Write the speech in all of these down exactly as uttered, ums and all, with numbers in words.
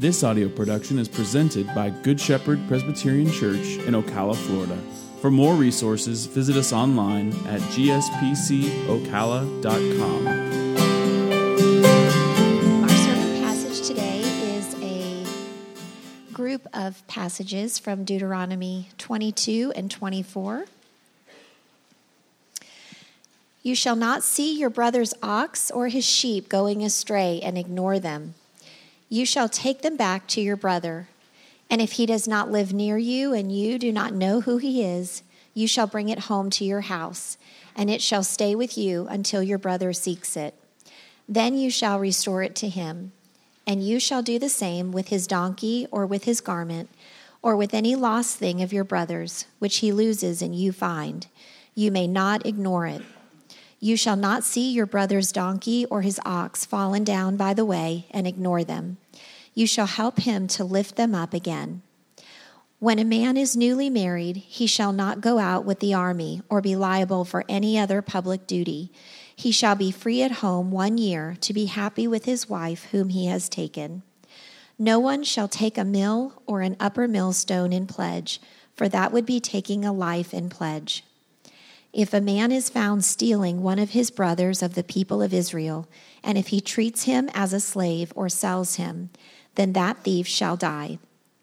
This audio production is presented by Good Shepherd Presbyterian Church in Ocala, Florida. For more resources, visit us online at g s p c ocala dot com. Our sermon passage today is a group of passages from Deuteronomy twenty-two and twenty-four. You shall not see your brother's ox or his sheep going astray and ignore them. You shall take them back to your brother. And if he does not live near you and you do not know who he is, you shall bring it home to your house, and it shall stay with you until your brother seeks it. Then you shall restore it to him. And you shall do the same with his donkey or with his garment, or with any lost thing of your brother's, which he loses and you find. You may not ignore it. You shall not see your brother's donkey or his ox fallen down by the way and ignore them. You shall help him to lift them up again. When a man is newly married, he shall not go out with the army or be liable for any other public duty. He shall be free at home one year to be happy with his wife whom he has taken. No one shall take a mill or an upper millstone in pledge, for that would be taking a life in pledge. If a man is found stealing one of his brothers of the people of Israel, and if he treats him as a slave or sells him, then that thief shall die.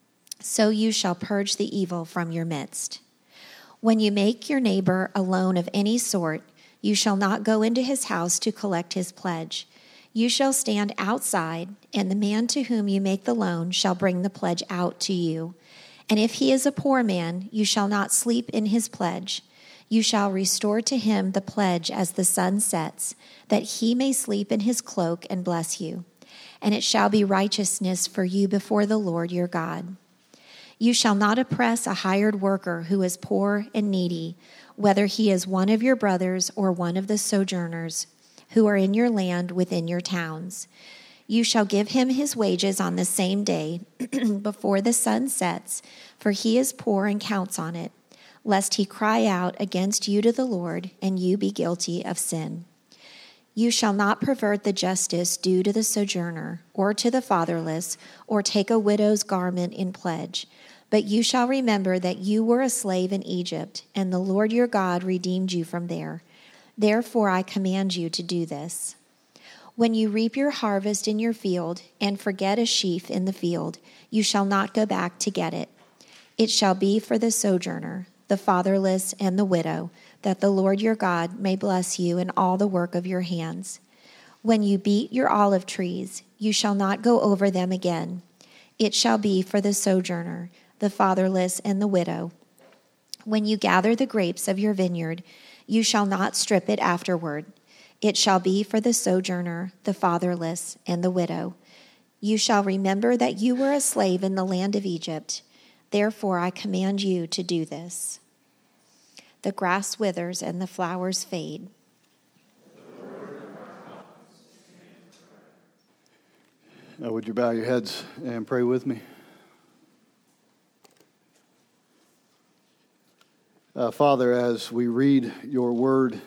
So you shall purge the evil from your midst. When you make your neighbor a loan of any sort, you shall not go into his house to collect his pledge. You shall stand outside, and the man to whom you make the loan shall bring the pledge out to you. And if he is a poor man, you shall not sleep in his pledge. You shall restore to him the pledge as the sun sets, that he may sleep in his cloak and bless you. And it shall be righteousness for you before the Lord your God. You shall not oppress a hired worker who is poor and needy, whether he is one of your brothers or one of the sojourners who are in your land within your towns. You shall give him his wages on the same day before the sun sets, for he is poor and counts on it, lest he cry out against you to the Lord, and you be guilty of sin. You shall not pervert the justice due to the sojourner, or to the fatherless, or take a widow's garment in pledge. But you shall remember that you were a slave in Egypt, and the Lord your God redeemed you from there. Therefore I command you to do this. When you reap your harvest in your field, and forget a sheaf in the field, you shall not go back to get it. It shall be for the sojourner, the fatherless, and the widow, that the Lord your God may bless you in all the work of your hands. When you beat your olive trees, you shall not go over them again. It shall be for the sojourner, the fatherless, and the widow. When you gather the grapes of your vineyard, you shall not strip it afterward. It shall be for the sojourner, the fatherless, and the widow. You shall remember that you were a slave in the land of Egypt. Therefore I command you to do this. The grass withers and the flowers fade. Now, would you bow your heads and pray with me? Uh, Father, as we read your word,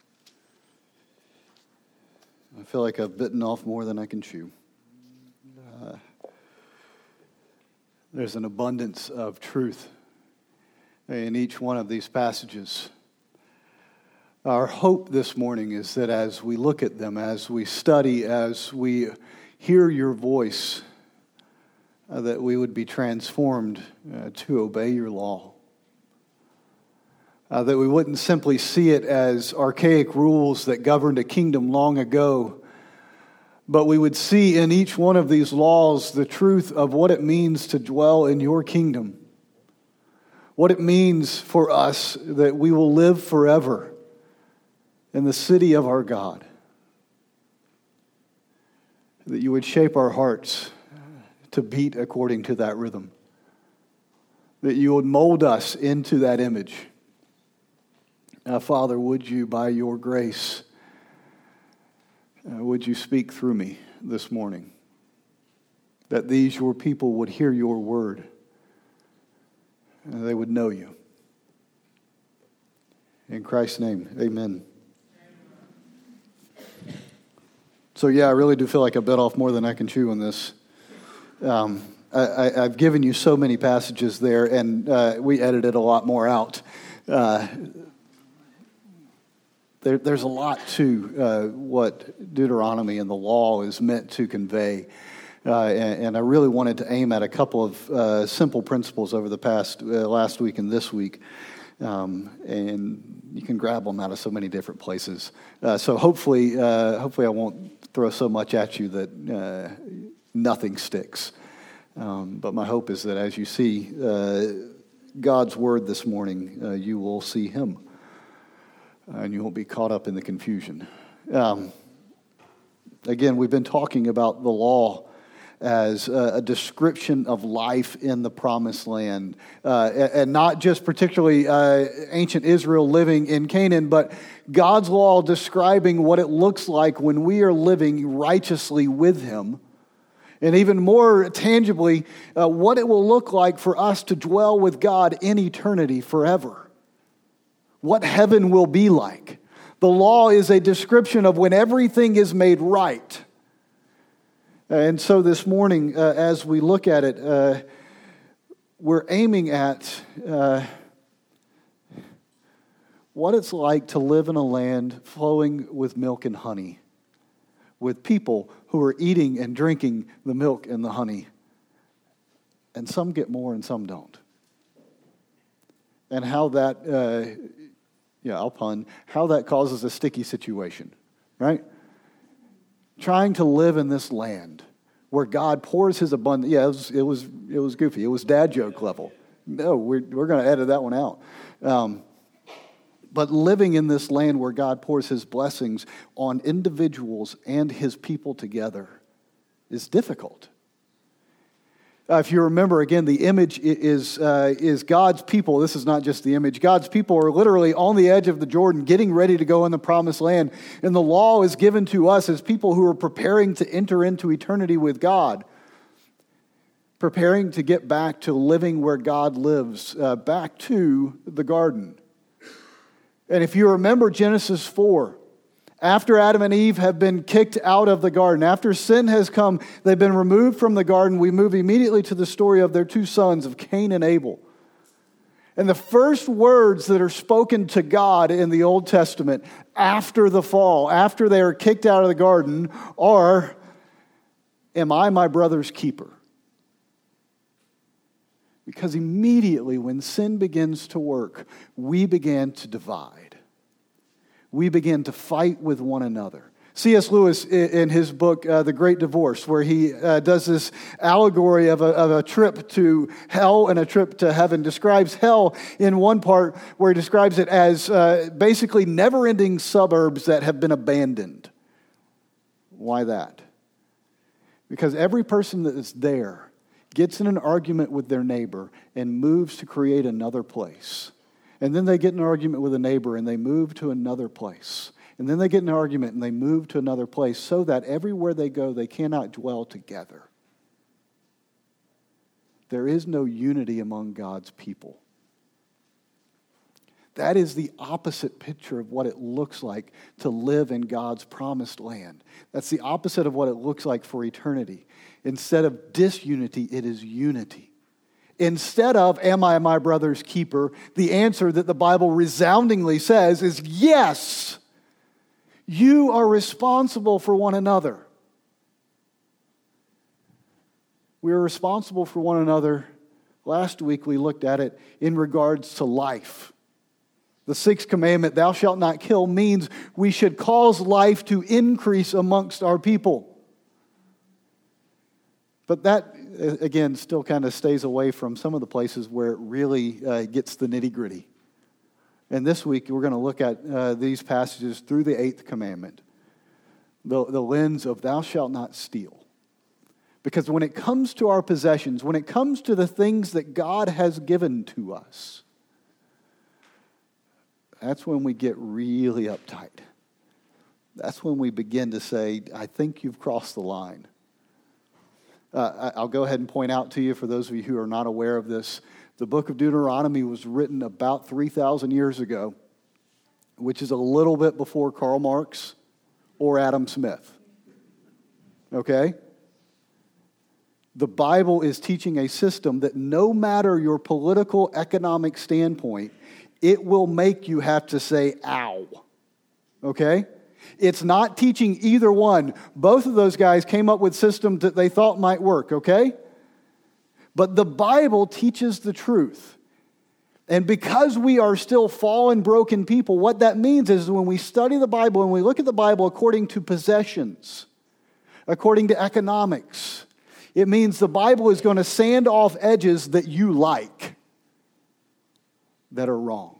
I feel like I've bitten off more than I can chew. Uh, there's an abundance of truth in each one of these passages. Our hope this morning is that as we look at them, as we study, as we hear your voice, uh, that we would be transformed uh, to obey your law. Uh, that we wouldn't simply see it as archaic rules that governed a kingdom long ago, but we would see in each one of these laws the truth of what it means to dwell in your kingdom. What it means for us that we will live forever in the city of our God. That you would shape our hearts to beat according to that rhythm. That you would mold us into that image. Now, Father, would you, by your grace, uh, would you speak through me this morning? That these, your people, would hear your word. And they would know you. In Christ's name, amen. So yeah, I really do feel like I bit off more than I can chew on this. Um, I, I, I've given you so many passages there, and uh, we edited a lot more out. Uh, there, there's a lot to uh, what Deuteronomy and the law is meant to convey. Uh, and, and I really wanted to aim at a couple of uh, simple principles over the past, uh, last week and this week. Um, and you can grab them out of so many different places. Uh, so hopefully, uh, hopefully I won't throw so much at you that uh, nothing sticks. Um, but my hope is that as you see uh, God's word this morning, uh, you will see him. Uh, and you won't be caught up in the confusion. Um, again, we've been talking about the law as a, a description of life in the promised land. Uh, and, and not just particularly uh, ancient Israel living in Canaan, but God's law describing what it looks like when we are living righteously with him. And even more tangibly, uh, what it will look like for us to dwell with God in eternity forever. What heaven will be like. The law is a description of when everything is made right. And so this morning, uh, as we look at it, uh, we're aiming at uh, what it's like to live in a land flowing with milk and honey, with people who are eating and drinking the milk and the honey. And some get more and some don't. And how that, uh, yeah, I'll pun, how that causes a sticky situation, right? Trying to live in this land where God pours his abundance. Yeah, it was, it was it was goofy. It was dad joke level. No, we're we're going to edit that one out. Um, but living in this land where God pours his blessings on individuals and his people together is difficult. Uh, if you remember, again, the image is uh, is God's people. This is not just the image. God's people are literally on the edge of the Jordan, getting ready to go in the promised land. And the law is given to us as people who are preparing to enter into eternity with God, preparing to get back to living where God lives, uh, back to the garden. And if you remember Genesis four, after Adam and Eve have been kicked out of the garden, after sin has come, they've been removed from the garden, we move immediately to the story of their two sons, of Cain and Abel. And the first words that are spoken to God in the Old Testament after the fall, after they are kicked out of the garden, are, "Am I my brother's keeper?" Because immediately when sin begins to work, we begin to divide. We begin to fight with one another. C S Lewis, in his book, uh, The Great Divorce, where he uh, does this allegory of a, of a trip to hell and a trip to heaven, describes hell in one part where he describes it as uh, basically never-ending suburbs that have been abandoned. Why that? Because every person that is there gets in an argument with their neighbor and moves to create another place. And then they get in an argument with a neighbor and they move to another place. And then they get in an argument and they move to another place so that everywhere they go, they cannot dwell together. There is no unity among God's people. That is the opposite picture of what it looks like to live in God's promised land. That's the opposite of what it looks like for eternity. Instead of disunity, it is unity. Instead of, "Am I my brother's keeper?" the answer that the Bible resoundingly says is, yes, you are responsible for one another. We are responsible for one another. Last week we looked at it in regards to life. The sixth commandment, "Thou shalt not kill," means we should cause life to increase amongst our people. But that, again, still kind of stays away from some of the places where it really uh, gets the nitty-gritty. And this week, we're going to look at uh, these passages through the eighth commandment, the, the lens of "Thou shalt not steal." Because when it comes to our possessions, when it comes to the things that God has given to us, that's when we get really uptight. That's when we begin to say, "I think you've crossed the line." Uh, I'll go ahead and point out to you, for those of you who are not aware of this, the book of Deuteronomy was written about three thousand years ago, which is a little bit before Karl Marx or Adam Smith. Okay? The Bible is teaching a system that no matter your political, economic standpoint, it will make you have to say, ow. Okay? It's not teaching either one. Both of those guys came up with systems that they thought might work, okay? But the Bible teaches the truth. And because we are still fallen, broken people, what that means is when we study the Bible and we look at the Bible according to possessions, according to economics, it means the Bible is going to sand off edges that you like, that are wrong.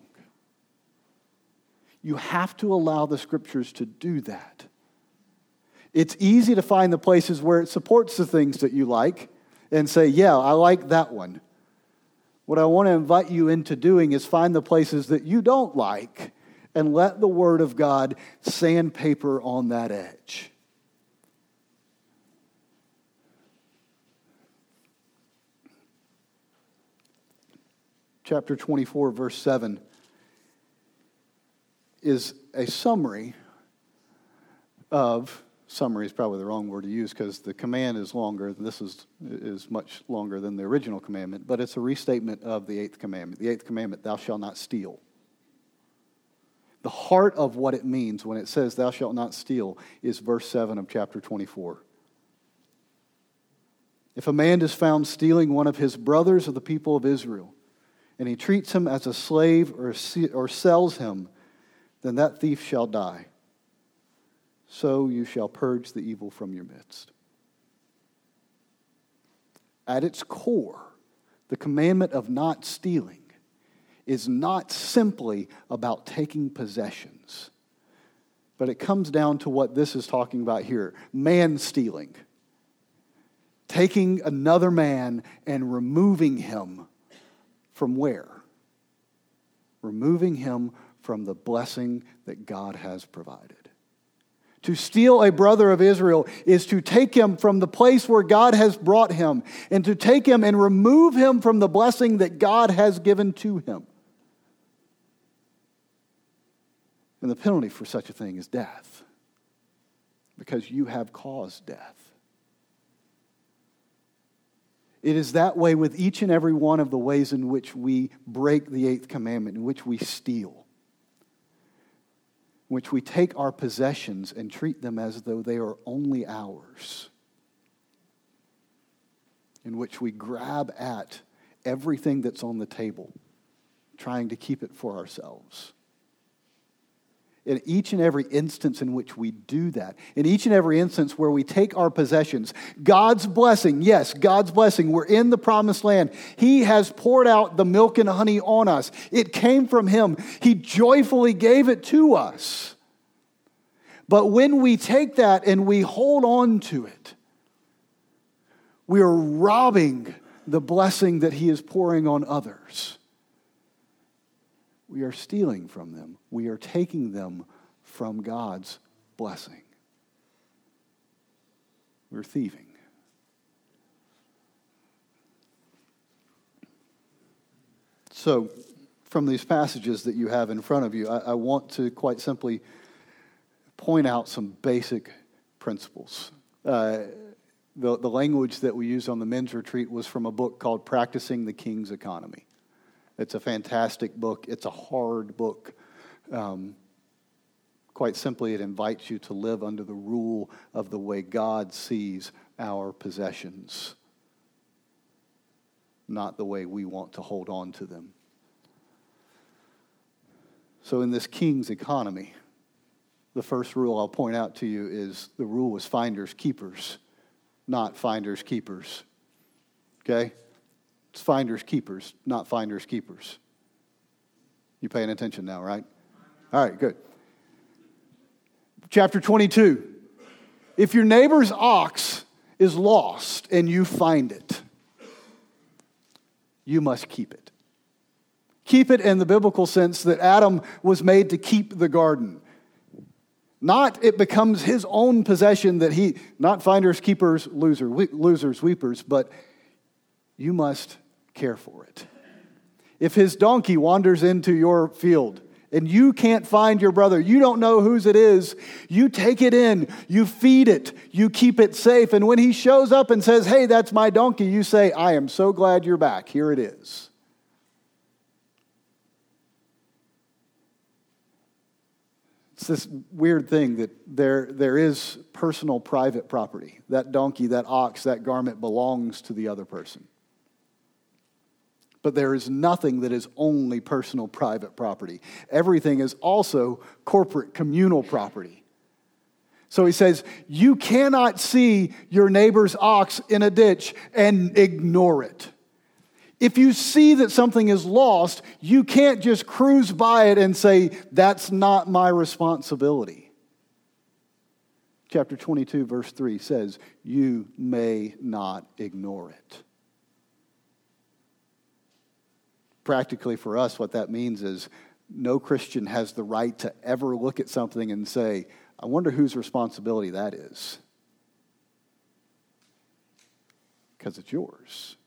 You have to allow the Scriptures to do that. It's easy to find the places where it supports the things that you like and say, yeah, I like that one. What I want to invite you into doing is find the places that you don't like and let the Word of God sandpaper on that edge. Chapter twenty-four, verse seven, is a summary of, summary is probably the wrong word to use because the command is longer. This is, is much longer than the original commandment, but it's a restatement of the eighth commandment. The eighth commandment, thou shalt not steal. The heart of what it means when it says thou shalt not steal is verse seven of chapter twenty-four. If a man is found stealing one of his brothers of the people of Israel, and he treats him as a slave or, or sells him, then that thief shall die. So you shall purge the evil from your midst. At its core, the commandment of not stealing is not simply about taking possessions, but it comes down to what this is talking about here, man stealing. Taking another man and removing him from where? Removing him from the blessing that God has provided. To steal a brother of Israel is to take him from the place where God has brought him and to take him and remove him from the blessing that God has given to him. And the penalty for such a thing is death, because you have caused death. It is that way with each and every one of the ways in which we break the eighth commandment, in which we steal, in which we take our possessions and treat them as though they are only ours, in which we grab at everything that's on the table, trying to keep it for ourselves. In each and every instance in which we do that, in each and every instance where we take our possessions, God's blessing, yes, God's blessing, we're in the promised land. He has poured out the milk and honey on us. It came from Him. He joyfully gave it to us. But when we take that and we hold on to it, we are robbing the blessing that He is pouring on others. We are stealing from them. We are taking them from God's blessing. We're thieving. So, from these passages that you have in front of you, I, I want to quite simply point out some basic principles. Uh, the, the language that we used on the men's retreat was from a book called Practicing the King's Economy. It's a fantastic book. It's a hard book. Um, quite simply, it invites you to live under the rule of the way God sees our possessions, not the way we want to hold on to them. So in this king's economy, the first rule I'll point out to you is the rule is finders keepers, not finders keepers. Okay? It's finders keepers, not finders keepers. You paying attention now, right? All right, good. Chapter twenty-two. If your neighbor's ox is lost and you find it, you must keep it. Keep it in the biblical sense that Adam was made to keep the garden. Not it becomes his own possession that he, not finders, keepers, loser, losers, weepers, but you must care for it. If his donkey wanders into your field and you can't find your brother, you don't know whose it is, you take it in, you feed it, you keep it safe. And when he shows up and says, hey, that's my donkey, you say, I am so glad you're back. Here it is. It's this weird thing that there, there is personal private property. That donkey, that ox, that garment belongs to the other person. But there is nothing that is only personal private property. Everything is also corporate communal property. So he says, you cannot see your neighbor's ox in a ditch and ignore it. If you see that something is lost, you can't just cruise by it and say, that's not my responsibility. Chapter twenty-two, verse three says, you may not ignore it. Practically for us, what that means is no Christian has the right to ever look at something and say, I wonder whose responsibility that is. Because it's yours.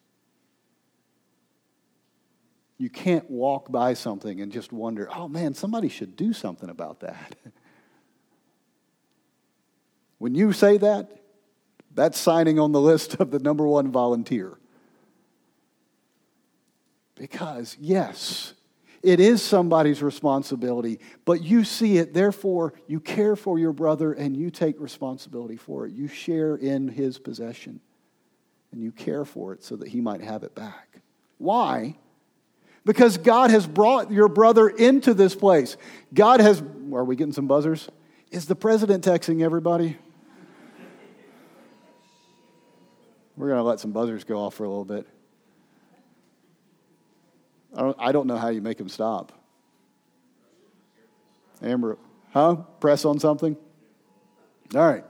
You can't walk by something and just wonder, oh man, somebody should do something about that. When you say that, that's signing on the list of the number one volunteer. Because, yes, it is somebody's responsibility, but you see it, therefore you care for your brother and you take responsibility for it. You share in his possession and you care for it so that he might have it back. Why? Because God has brought your brother into this place. God has, are we getting some buzzers? Is the president texting everybody? We're going to let some buzzers go off for a little bit. I don't, I don't know how you make them stop. Amber, huh? Press on something? All right.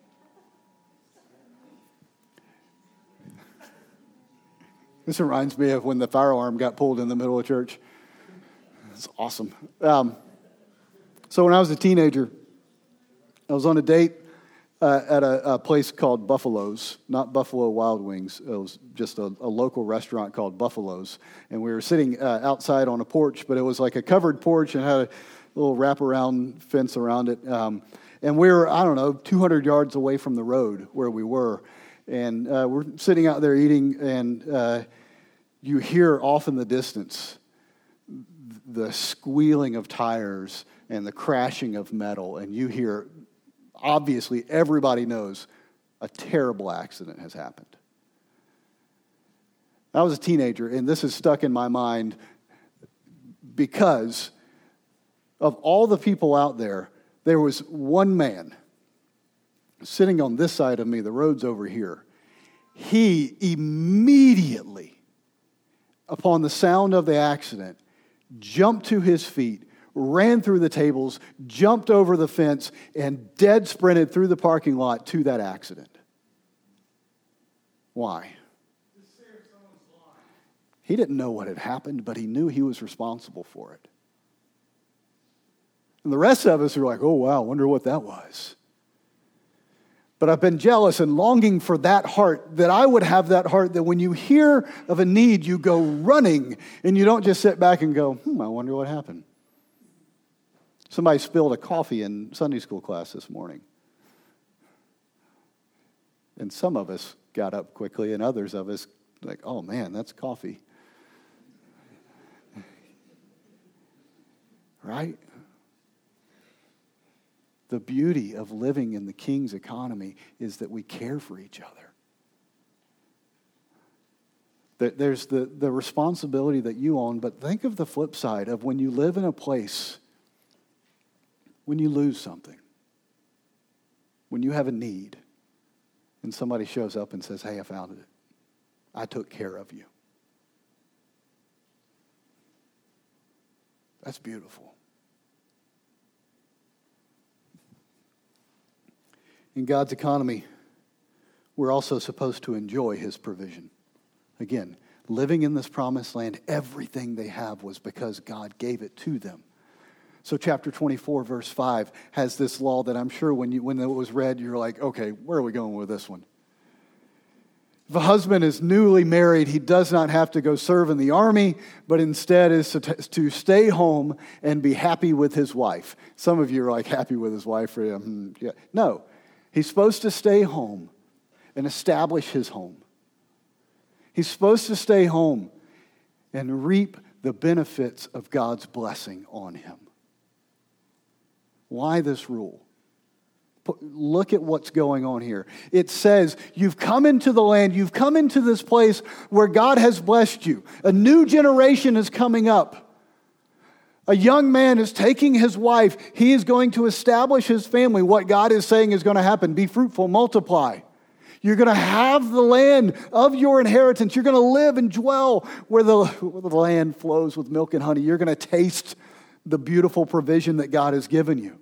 This reminds me of when the fire alarm got pulled in the middle of church. It's awesome. Um, so when I was a teenager, I was on a date uh, at a, a place called Buffalo's, not Buffalo Wild Wings. It was just a, a local restaurant called Buffalo's. And we were sitting uh, outside on a porch, but it was like a covered porch and had a little wraparound fence around it. Um, and we were, I don't know, two hundred yards away from the road where we were. And uh, we're sitting out there eating, and uh, you hear off in the distance the squealing of tires and the crashing of metal. And you hear, obviously, everybody knows a terrible accident has happened. I was a teenager, and this is stuck in my mind because of all the people out there, there was one man sitting on this side of me, the road's over here. He immediately, upon the sound of the accident, jumped to his feet, ran through the tables, jumped over the fence, and dead sprinted through the parking lot to that accident. Why? He didn't know what had happened, but he knew he was responsible for it. And the rest of us are like, oh, wow, wonder what that was. But I've been jealous and longing for that heart, that I would have that heart that when you hear of a need, you go running and you don't just sit back and go, hmm, I wonder what happened. Somebody spilled a coffee in Sunday school class this morning. And some of us got up quickly and others of us like, oh man, that's coffee. Right? The beauty of living in the King's economy is that we care for each other. There's the, the responsibility that you own, but think of the flip side of when you live in a place, when you lose something, when you have a need, and somebody shows up and says, hey, I found it. I took care of you. That's beautiful. In God's economy, we're also supposed to enjoy His provision. Again, living in this promised land, everything they have was because God gave it to them. So chapter twenty-four, verse five, has this law that I'm sure when you when it was read, you're like, okay, where are we going with this one? If a husband is newly married, he does not have to go serve in the army, but instead is to, t- to stay home and be happy with his wife. Some of you are like, happy with his wife. For him. Yeah. No, he's supposed to stay home and establish his home. He's supposed to stay home and reap the benefits of God's blessing on him. Why this rule? Look at what's going on here. It says, you've come into the land, you've come into this place where God has blessed you. A new generation is coming up. A young man is taking his wife. He is going to establish his family. What God is saying is going to happen. Be fruitful, multiply. You're going to have the land of your inheritance. You're going to live and dwell where the, where the land flows with milk and honey. You're going to taste the beautiful provision that God has given you.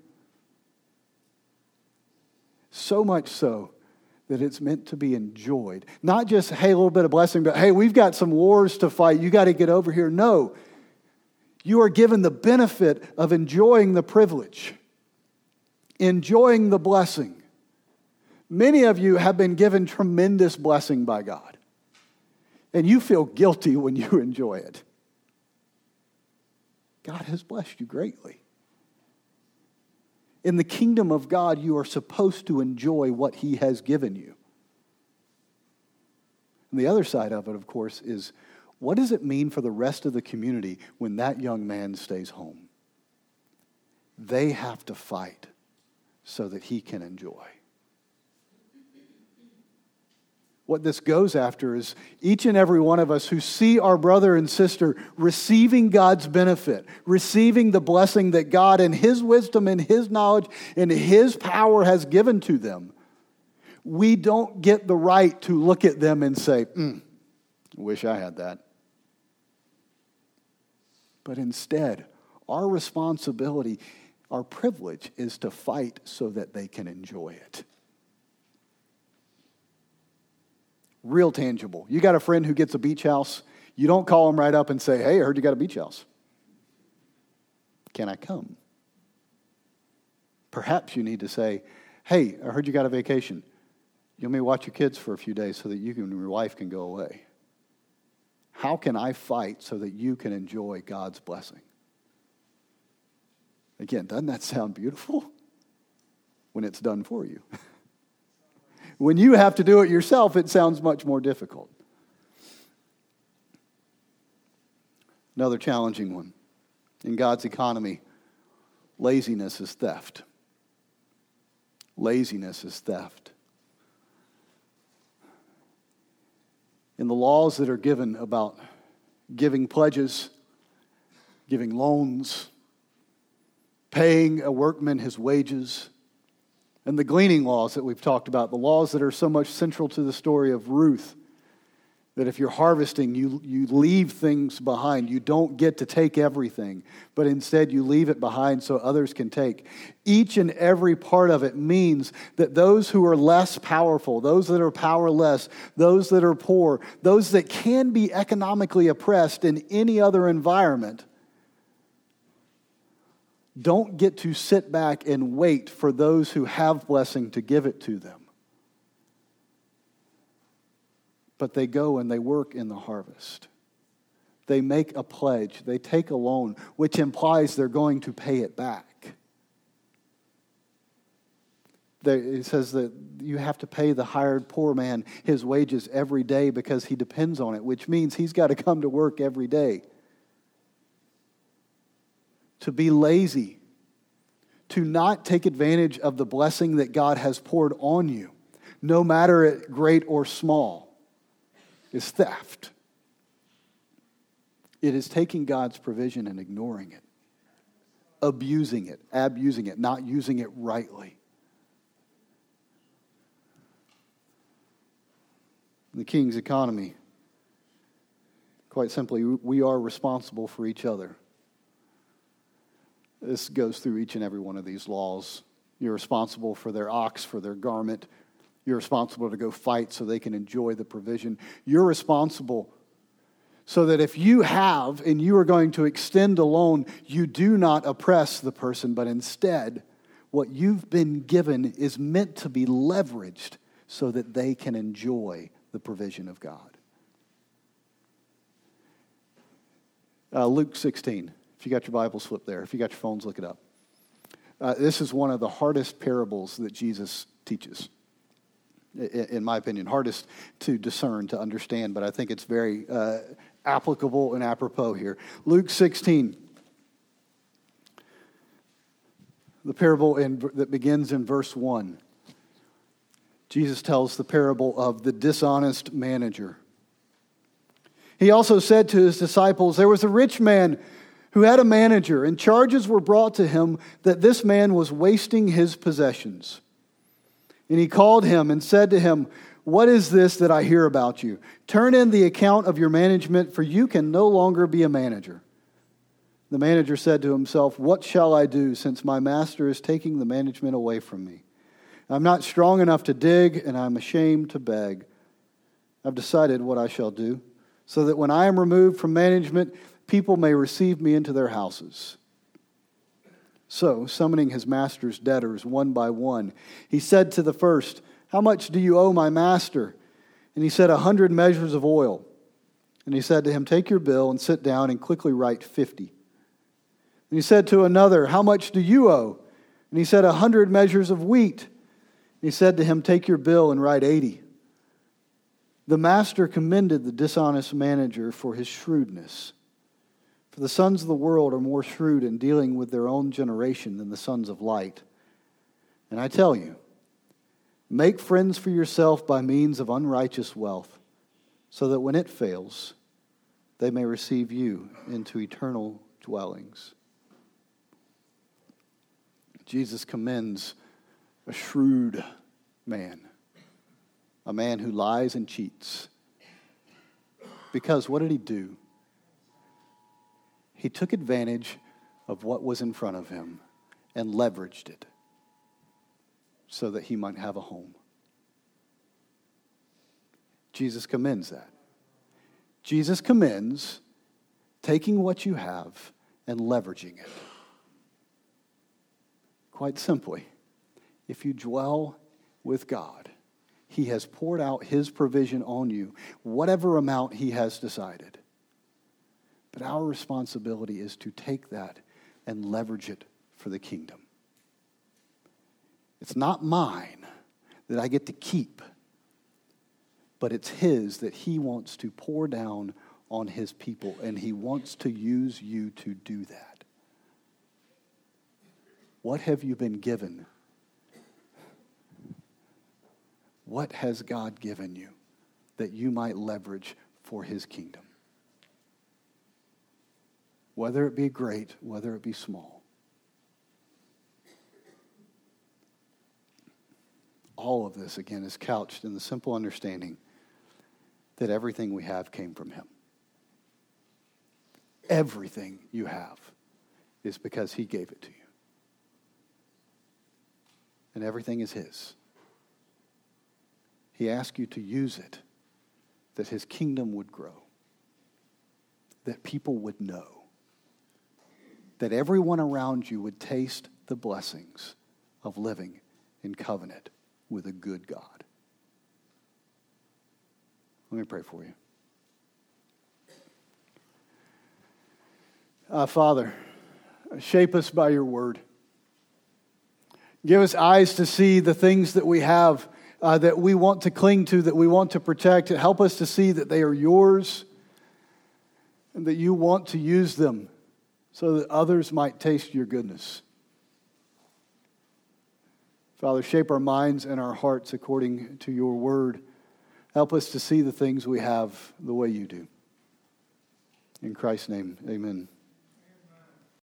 So much so that it's meant to be enjoyed. Not just, hey, a little bit of blessing, but hey, we've got some wars to fight. You got to get over here. No. You are given the benefit of enjoying the privilege, enjoying the blessing. Many of you have been given tremendous blessing by God, and you feel guilty when you enjoy it. God has blessed you greatly. In the kingdom of God, you are supposed to enjoy what He has given you. And the other side of it, of course, is what does it mean for the rest of the community when that young man stays home? They have to fight so that he can enjoy. What this goes after is each and every one of us who see our brother and sister receiving God's benefit, receiving the blessing that God in His wisdom and His knowledge and His power has given to them. We don't get the right to look at them and say, mm, wish I had that. But instead, our responsibility, our privilege is to fight so that they can enjoy it. Real tangible. You got a friend who gets a beach house. You don't call them right up and say, hey, I heard you got a beach house. Can I come? Perhaps you need to say, hey, I heard you got a vacation. You want me to watch your kids for a few days so that you and your wife can go away? How can I fight so that you can enjoy God's blessing? Again, doesn't that sound beautiful when it's done for you? When you have to do it yourself, it sounds much more difficult. Another challenging one. In God's economy, laziness is theft. Laziness is theft. In the laws that are given about giving pledges, giving loans, paying a workman his wages, and the gleaning laws that we've talked about, the laws that are so much central to the story of Ruth, that if you're harvesting, you, you leave things behind. You don't get to take everything, but instead you leave it behind so others can take. Each and every part of it means that those who are less powerful, those that are powerless, those that are poor, those that can be economically oppressed in any other environment, don't get to sit back and wait for those who have blessing to give it to them. But they go and they work in the harvest. They make a pledge. They take a loan, which implies they're going to pay it back. They, it says that you have to pay the hired poor man his wages every day because he depends on it, which means he's got to come to work every day. To be lazy, to not take advantage of the blessing that God has poured on you, no matter it great or small, is theft. It is taking God's provision and ignoring it, abusing it, abusing it, not using it rightly. In the king's economy, quite simply, we are responsible for each other. This goes through each and every one of these laws. You're responsible for their ox, for their garment. You're responsible to go fight so they can enjoy the provision. You're responsible so that if you have and you are going to extend a loan, you do not oppress the person, but instead, what you've been given is meant to be leveraged so that they can enjoy the provision of God. Uh, Luke sixteen. If you got your Bibles, flip there. If you got your phones, look it up. Uh, this is one of the hardest parables that Jesus teaches, in my opinion. Hardest to discern, to understand, but I think it's very uh, applicable and apropos here. Luke sixteen. The parable in, that begins in verse one. Jesus tells the parable of the dishonest manager. He also said to his disciples, there was a rich man who had a manager, and charges were brought to him that this man was wasting his possessions. And he called him and said to him, what is this that I hear about you? Turn in the account of your management, for you can no longer be a manager. The manager said to himself, what shall I do, since my master is taking the management away from me? I'm not strong enough to dig, and I'm ashamed to beg. I've decided what I shall do, so that when I am removed from management, people may receive me into their houses. So, summoning his master's debtors one by one, he said to the first, how much do you owe my master? And he said, a hundred measures of oil. And he said to him, take your bill and sit down and quickly write fifty. And he said to another, how much do you owe? And he said, a hundred measures of wheat. And he said to him, take your bill and write eighty. The master commended the dishonest manager for his shrewdness. For the sons of the world are more shrewd in dealing with their own generation than the sons of light. And I tell you, make friends for yourself by means of unrighteous wealth, so that when it fails, they may receive you into eternal dwellings. Jesus commends a shrewd man. A man who lies and cheats. Because what did he do? He took advantage of what was in front of him and leveraged it so that he might have a home. Jesus commends that. Jesus commends taking what you have and leveraging it. Quite simply, if you dwell with God, He has poured out His provision on you, whatever amount He has decided. But our responsibility is to take that and leverage it for the kingdom. It's not mine that I get to keep, but it's His that He wants to pour down on His people, and He wants to use you to do that. What have you been given? What has God given you that you might leverage for His kingdom? Whether it be great, whether it be small. All of this, again, is couched in the simple understanding that everything we have came from Him. Everything you have is because He gave it to you. And everything is His. He asks you to use it, that His kingdom would grow, that people would know, that everyone around you would taste the blessings of living in covenant with a good God. Let me pray for you. Uh, Father, shape us by your word. Give us eyes to see the things that we have, uh, that we want to cling to, that we want to protect. Help us to see that they are yours and that you want to use them so that others might taste your goodness. Father, shape our minds and our hearts according to your word. Help us to see the things we have the way you do. In Christ's name, amen.